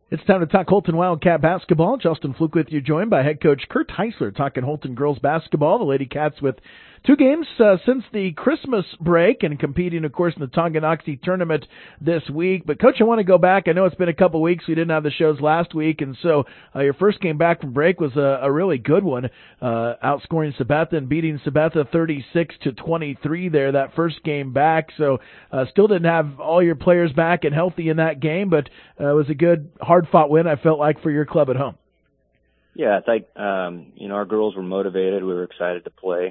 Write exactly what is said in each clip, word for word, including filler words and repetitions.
It's time to talk Holton Wildcat basketball. Justin Fluke with you, joined by head coach Kurt Heisler, talking Holton girls basketball. The Lady Cats with two games uh, since the Christmas break and competing, of course, in the Tonganoxie tournament this week. But, Coach, I want to go back. I know it's been a couple weeks. We didn't have the shows last week, and so uh, your first game back from break was a, a really good one, uh, outscoring Sabetha and beating Sabetha thirty-six to twenty-three there, that first game back. So uh, still didn't have all your players back and healthy in that game, but uh, it was a good, hard-fought win, I felt like, for your club at home. Yeah, I think, um, you know, our girls were motivated. We were excited to play.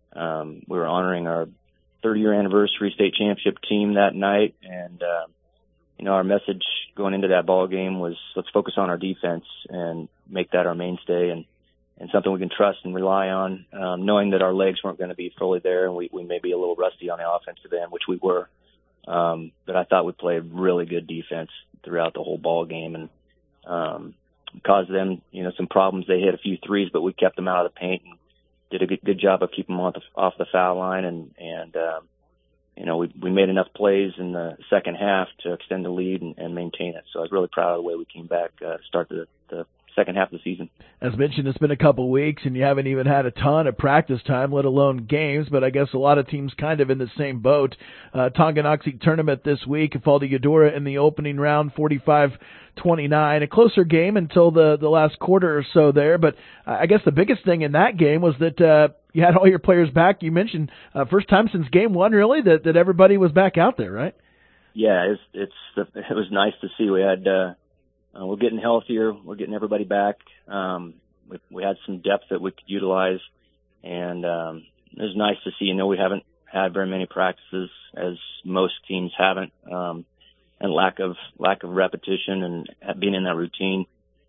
Um, we were honoring our thirty-year anniversary state championship team that night, and uh, you know, our message going into that ball game was let's focus on our defense and make that our mainstay and, and something we can trust and rely on, um, knowing that our legs weren't going to be fully there and we, we may be a little rusty on the offensive end, which we were. Um, but I thought we played really good defense throughout the whole ball game and um, caused them, you know, some problems. They hit a few threes, but we kept them out of the paint and did a good, good job of keeping them off the, off the foul line, and and um, you know we we made enough plays in the second half to extend the lead and, and maintain it. So I was really proud of the way we came back uh, to start the, the second half of the season. As mentioned, it's been a couple weeks, and you haven't even had a ton of practice time, let alone games. But I guess a lot of teams kind of in the same boat. Uh, Tonganoxie tournament this week, Uvalde Eudora in the opening round, forty-five twenty-nine, a closer game until the the last quarter or so there. But I guess the biggest thing in that game was that uh, you had all your players back. You mentioned uh, first time since game one, really, that that everybody was back out there, right? Yeah, it's it's it was nice to see. We had uh, uh, we're getting healthier. We're getting everybody back. Um, we, we had some depth that we could utilize, and um, it was nice to see. You know, we haven't had very many practices, as most teams haven't. Um, and lack of lack of repetition and being in that routine.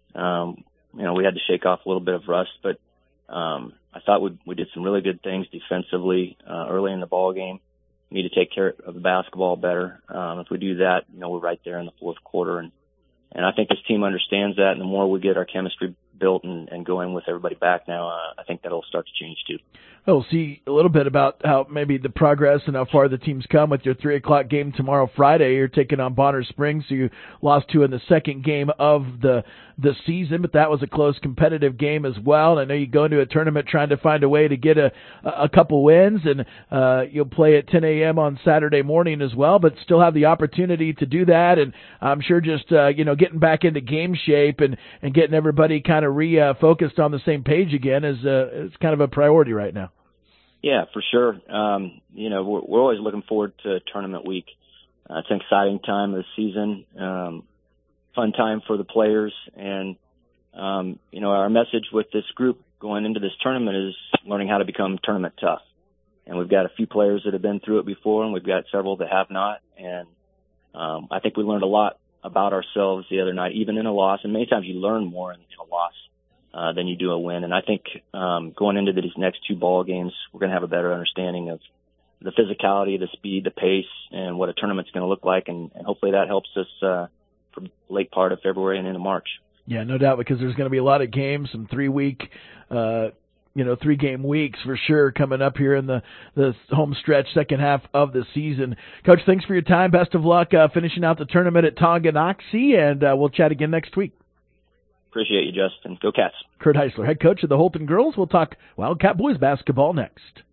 Um, you know, we had to shake off a little bit of rust, but um, I thought we we did some really good things defensively uh, early in the ball game. We need to take care of the basketball better. Um, if we do that, you know, we're right there in the fourth quarter, and and I think this team understands that. And the more we get our chemistry built and, and go in with everybody back now, uh, I think that'll start to change too. We'll see a little bit about how maybe the progress and how far the team's come with your three o'clock game tomorrow, Friday. You're taking on Bonner Springs, who you lost to in the second game of the the season, but that was a close competitive game as well. And I know you go into a tournament trying to find a way to get a, a couple wins, and uh, you'll play at ten a.m. on Saturday morning as well, but still have the opportunity to do that. And I'm sure just, uh, you know, getting back into game shape and, and getting everybody kind of re-focused uh, on the same page again is, uh, is kind of a priority right now. Yeah, for sure. Um, you know, we're, we're always looking forward to tournament week. Uh, it's an exciting time of the season, um, fun time for the players. And, um, you know, our message with this group going into this tournament is learning how to become tournament tough. And we've got a few players that have been through it before, and we've got several that have not. And um, I think we learned a lot about ourselves the other night, even in a loss. And many times you learn more in, in a loss Uh, than you do a win. And I think um, going into these next two ball games, we're going to have a better understanding of the physicality, the speed, the pace, and what a tournament's going to look like. And, and hopefully that helps us uh, for late part of February and into March. Yeah, no doubt, because there's going to be a lot of games, some three-week, uh, you know, three-game weeks for sure coming up here in the, the home stretch, second half of the season. Coach, thanks for your time. Best of luck uh, finishing out the tournament at Tonganoxie, and uh, we'll chat again next week. Appreciate you, Justin. Go Cats. Kurt Heisler, head coach of the Holton girls. We'll talk Wildcat boys basketball next.